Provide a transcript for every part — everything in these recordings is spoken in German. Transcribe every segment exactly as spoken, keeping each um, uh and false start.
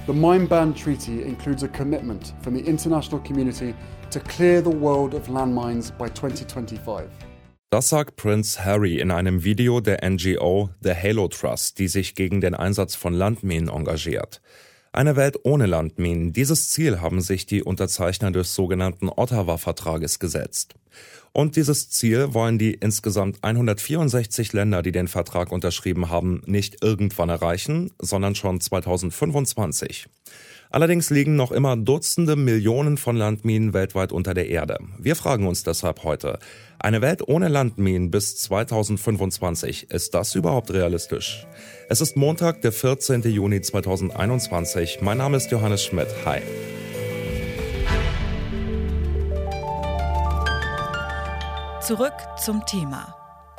The Mine Ban Treaty includes a commitment from the international community to clear the world of landmines by twenty twenty-five. Das sagt Prince Harry in einem Video der N G O The Halo Trust, die sich gegen den Einsatz von Landminen engagiert. Eine Welt ohne Landminen, dieses Ziel haben sich die Unterzeichner des sogenannten Ottawa-Vertrages gesetzt. Und dieses Ziel wollen die insgesamt hundertvierundsechzig Länder, die den Vertrag unterschrieben haben, nicht irgendwann erreichen, sondern schon zweitausendfünfundzwanzig. Allerdings liegen noch immer Dutzende Millionen von Landminen weltweit unter der Erde. Wir fragen uns deshalb heute, eine Welt ohne Landminen bis zweitausendfünfundzwanzig, ist das überhaupt realistisch? Es ist Montag, der vierzehnten Juni zweitausendeinundzwanzig. Mein Name ist Johannes Schmidt. Hi. Zurück zum Thema.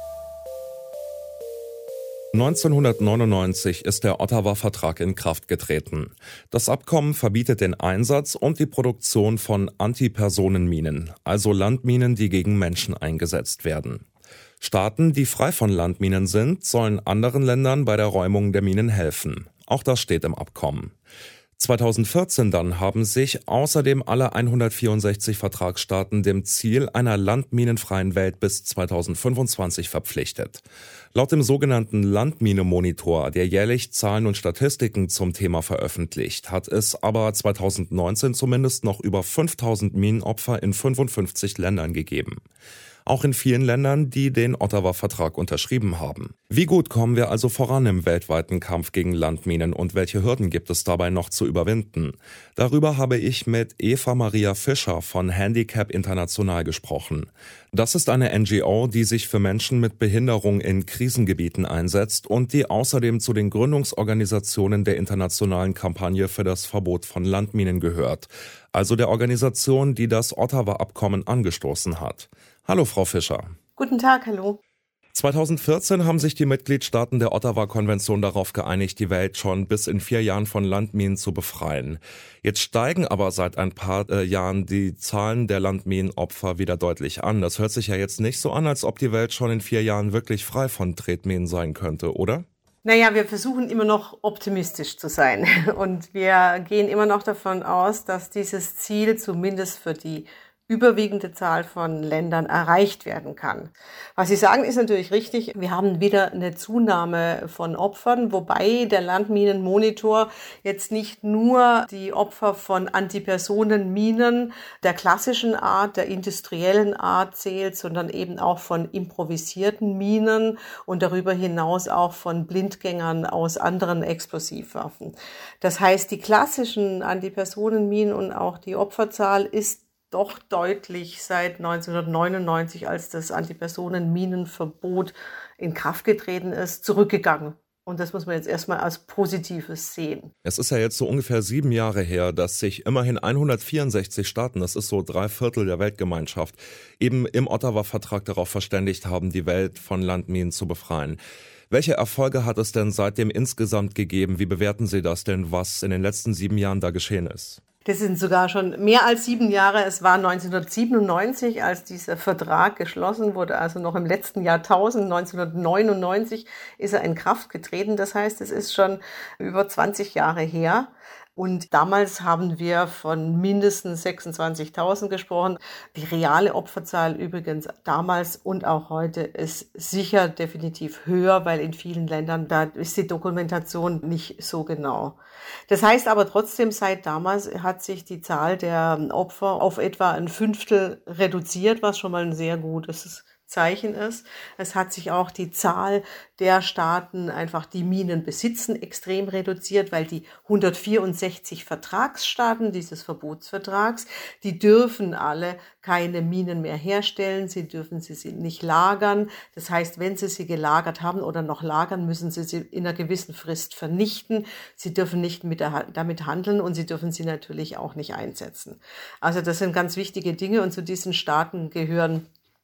neunzehnhundertneunundneunzig ist der Ottawa-Vertrag in Kraft getreten. Das Abkommen verbietet den Einsatz und die Produktion von Antipersonenminen, also Landminen, die gegen Menschen eingesetzt werden. Staaten, die frei von Landminen sind, sollen anderen Ländern bei der Räumung der Minen helfen. Auch das steht im Abkommen. zweitausendvierzehn dann haben sich außerdem alle hundertvierundsechzig Vertragsstaaten dem Ziel einer landminenfreien Welt bis zweitausendfünfundzwanzig verpflichtet. Laut dem sogenannten Landmine-Monitor, der jährlich Zahlen und Statistiken zum Thema veröffentlicht, hat es aber zweitausendneunzehn zumindest noch über fünftausend Minenopfer in fünfundfünfzig Ländern gegeben. Auch in vielen Ländern, die den Ottawa-Vertrag unterschrieben haben. Wie gut kommen wir also voran im weltweiten Kampf gegen Landminen und welche Hürden gibt es dabei noch zu überwinden? Darüber habe ich mit Eva Maria Fischer von Handicap International gesprochen. Das ist eine N G O, die sich für Menschen mit Behinderung in Krisengebieten einsetzt und die außerdem zu den Gründungsorganisationen der internationalen Kampagne für das Verbot von Landminen gehört. Also der Organisation, die das Ottawa-Abkommen angestoßen hat. Hallo, Frau Fischer. Guten Tag, hallo. zweitausendvierzehn haben sich die Mitgliedstaaten der Ottawa-Konvention darauf geeinigt, die Welt schon bis in vier Jahren von Landminen zu befreien. Jetzt steigen aber seit ein paar äh, Jahren die Zahlen der Landminenopfer wieder deutlich an. Das hört sich ja jetzt nicht so an, als ob die Welt schon in vier Jahren wirklich frei von Tretminen sein könnte, oder? Naja, wir versuchen immer noch optimistisch zu sein und wir gehen immer noch davon aus, dass dieses Ziel zumindest für die überwiegende Zahl von Ländern erreicht werden kann. Was Sie sagen, ist natürlich richtig. Wir haben wieder eine Zunahme von Opfern, wobei der Landminenmonitor jetzt nicht nur die Opfer von Antipersonenminen der klassischen Art, der industriellen Art zählt, sondern eben auch von improvisierten Minen und darüber hinaus auch von Blindgängern aus anderen Explosivwaffen. Das heißt, die klassischen Antipersonenminen und auch die Opferzahl ist doch deutlich seit neunzehnhundertneunundneunzig, als das Antipersonenminenverbot in Kraft getreten ist, zurückgegangen. Und das muss man jetzt erstmal als Positives sehen. Es ist ja jetzt so ungefähr sieben Jahre her, dass sich immerhin hundertvierundsechzig Staaten, das ist so drei Viertel der Weltgemeinschaft, eben im Ottawa-Vertrag darauf verständigt haben, die Welt von Landminen zu befreien. Welche Erfolge hat es denn seitdem insgesamt gegeben? Wie bewerten Sie das denn, was in den letzten sieben Jahren da geschehen ist? Das sind sogar schon mehr als sieben Jahre. Es war neunzehnhundertsiebenundneunzig, als dieser Vertrag geschlossen wurde, also noch im letzten Jahrtausend, neunzehnhundertneunundneunzig, ist er in Kraft getreten. Das heißt, es ist schon über zwanzig Jahre her. Und damals haben wir von mindestens sechsundzwanzigtausend gesprochen. Die reale Opferzahl übrigens damals und auch heute ist sicher definitiv höher, weil in vielen Ländern, da ist die Dokumentation nicht so genau. Das heißt aber trotzdem, seit damals hat sich die Zahl der Opfer auf etwa ein Fünftel reduziert, was schon mal ein sehr gutes Zeichen ist. Es hat sich auch die Zahl der Staaten, einfach die Minen besitzen, extrem reduziert, weil die hundertvierundsechzig Vertragsstaaten dieses Verbotsvertrags, die dürfen alle keine Minen mehr herstellen, sie dürfen sie nicht lagern. Das heißt, wenn sie sie gelagert haben oder noch lagern, müssen sie sie in einer gewissen Frist vernichten. Sie dürfen nicht mit der, damit handeln und sie dürfen sie natürlich auch nicht einsetzen. Also das sind ganz wichtige Dinge und zu diesen Staaten gehören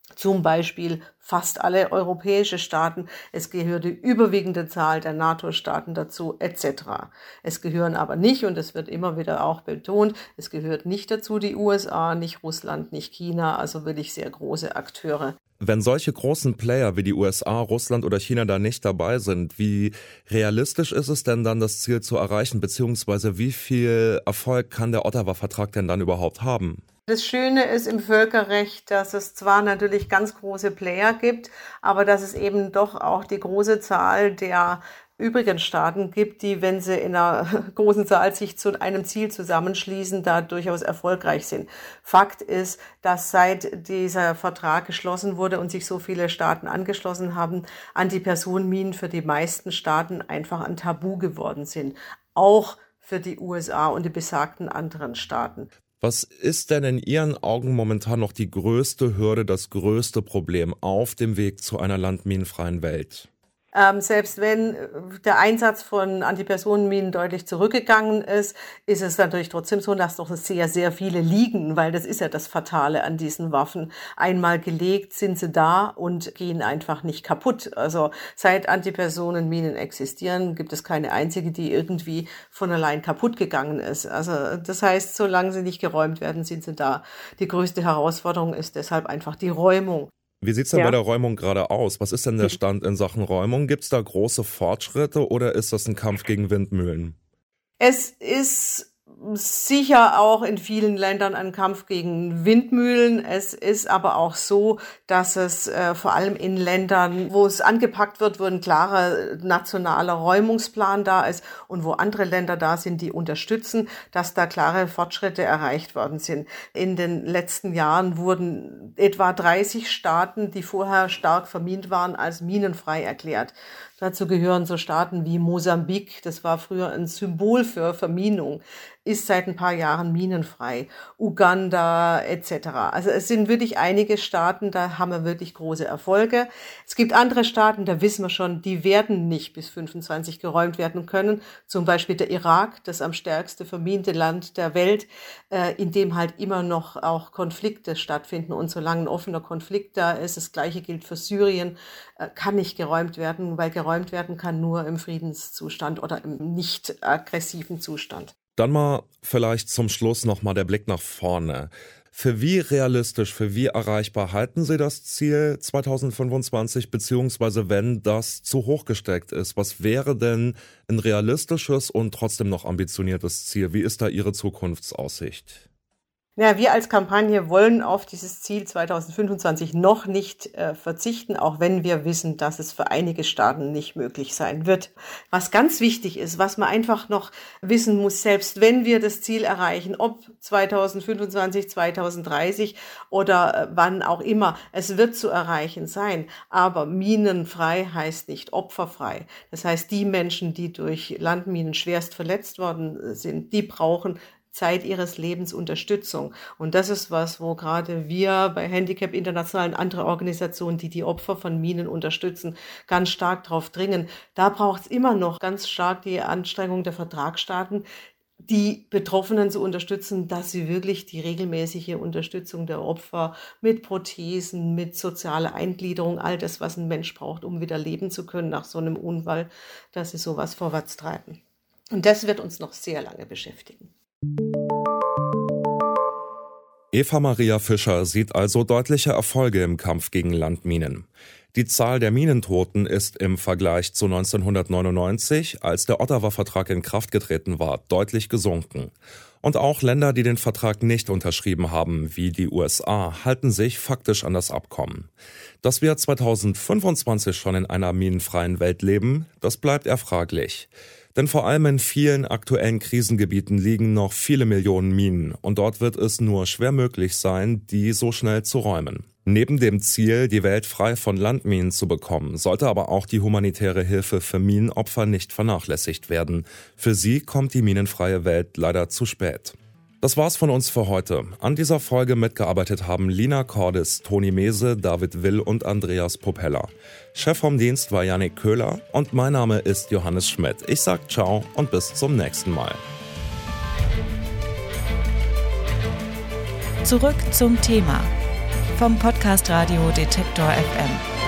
Zum Beispiel fast alle europäische Staaten. Es gehört die überwiegende Zahl der NATO-Staaten dazu, et cetera. Es gehören aber nicht, und es wird immer wieder auch betont, es gehört nicht dazu die U S A, nicht Russland, nicht China, also wirklich sehr große Akteure. Wenn solche großen Player wie die U S A, Russland oder China da nicht dabei sind, wie realistisch ist es denn dann, das Ziel zu erreichen, beziehungsweise wie viel Erfolg kann der Ottawa-Vertrag denn dann überhaupt haben? Das Schöne ist im Völkerrecht, dass es zwar natürlich ganz große Player gibt, aber dass es eben doch auch die große Zahl der übrigen Staaten gibt, die, wenn sie in einer großen Zahl sich zu einem Ziel zusammenschließen, da durchaus erfolgreich sind. Fakt ist, dass seit dieser Vertrag geschlossen wurde und sich so viele Staaten angeschlossen haben, Antipersonenminen für die meisten Staaten einfach ein Tabu geworden sind. Auch für die U S A und die besagten anderen Staaten. Was ist denn in Ihren Augen momentan noch die größte Hürde, das größte Problem auf dem Weg zu einer landminenfreien Welt? Ähm, selbst wenn der Einsatz von Antipersonenminen deutlich zurückgegangen ist, ist es natürlich trotzdem so, dass noch sehr, sehr viele liegen, weil das ist ja das Fatale an diesen Waffen. Einmal gelegt sind sie da und gehen einfach nicht kaputt. Also seit Antipersonenminen existieren, gibt es keine einzige, die irgendwie von allein kaputt gegangen ist. Also das heißt, solange sie nicht geräumt werden, sind sie da. Die größte Herausforderung ist deshalb einfach die Räumung. Wie sieht's denn ja. bei der Räumung gerade aus? Was ist denn der Stand in Sachen Räumung? Gibt's da große Fortschritte oder ist das ein Kampf gegen Windmühlen? Es ist sicher auch in vielen Ländern ein Kampf gegen Windmühlen. Es ist aber auch so, dass es äh, vor allem in Ländern, wo es angepackt wird, wo ein klarer nationaler Räumungsplan da ist und wo andere Länder da sind, die unterstützen, dass da klare Fortschritte erreicht worden sind. In den letzten Jahren wurden etwa dreißig Staaten, die vorher stark vermint waren, als minenfrei erklärt. Dazu gehören so Staaten wie Mosambik, das war früher ein Symbol für Verminung, ist seit ein paar Jahren minenfrei, Uganda et cetera. Also es sind wirklich einige Staaten, da haben wir wirklich große Erfolge. Es gibt andere Staaten, da wissen wir schon, die werden nicht bis fünfundzwanzig geräumt werden können. Zum Beispiel der Irak, das am stärksten verminte Land der Welt, in dem halt immer noch auch Konflikte stattfinden. Und solange ein offener Konflikt da ist, das Gleiche gilt für Syrien, kann nicht geräumt werden, weil geräumt werden kann nur im Friedenszustand oder im nicht aggressiven Zustand. Dann mal vielleicht zum Schluss nochmal der Blick nach vorne. Für wie realistisch, für wie erreichbar halten Sie das Ziel zweitausendfünfundzwanzig, beziehungsweise wenn das zu hoch gesteckt ist? Was wäre denn ein realistisches und trotzdem noch ambitioniertes Ziel? Wie ist da Ihre Zukunftsaussicht? Ja, wir als Kampagne wollen auf dieses Ziel zweitausendfünfundzwanzig noch nicht äh, verzichten, auch wenn wir wissen, dass es für einige Staaten nicht möglich sein wird. Was ganz wichtig ist, was man einfach noch wissen muss, selbst wenn wir das Ziel erreichen, ob zweitausendfünfundzwanzig, zweitausenddreißig oder äh, wann auch immer, es wird zu erreichen sein. Aber minenfrei heißt nicht opferfrei. Das heißt, die Menschen, die durch Landminen schwerst verletzt worden sind, die brauchen Zeit ihres Lebens Unterstützung. Und das ist was, wo gerade wir bei Handicap International und andere Organisationen, die die Opfer von Minen unterstützen, ganz stark drauf dringen. Da braucht es immer noch ganz stark die Anstrengung der Vertragsstaaten, die Betroffenen zu unterstützen, dass sie wirklich die regelmäßige Unterstützung der Opfer mit Prothesen, mit sozialer Eingliederung, all das, was ein Mensch braucht, um wieder leben zu können nach so einem Unfall, dass sie sowas vorwärts treiben. Und das wird uns noch sehr lange beschäftigen. Eva Maria Fischer sieht also deutliche Erfolge im Kampf gegen Landminen. Die Zahl der Minentoten ist im Vergleich zu neunzehnhundertneunundneunzig, als der Ottawa-Vertrag in Kraft getreten war, deutlich gesunken. Und auch Länder, die den Vertrag nicht unterschrieben haben, wie die U S A, halten sich faktisch an das Abkommen. Dass wir zweitausendfünfundzwanzig schon in einer minenfreien Welt leben, das bleibt eher fraglich. Denn vor allem in vielen aktuellen Krisengebieten liegen noch viele Millionen Minen und dort wird es nur schwer möglich sein, die so schnell zu räumen. Neben dem Ziel, die Welt frei von Landminen zu bekommen, sollte aber auch die humanitäre Hilfe für Minenopfer nicht vernachlässigt werden. Für sie kommt die minenfreie Welt leider zu spät. Das war's von uns für heute. An dieser Folge mitgearbeitet haben Lina Cordes, Toni Mese, David Will und Andreas Propeller. Chef vom Dienst war Yannick Köhler und mein Name ist Johannes Schmidt. Ich sag ciao und bis zum nächsten Mal. Zurück zum Thema vom Podcast Radio Detektor F M.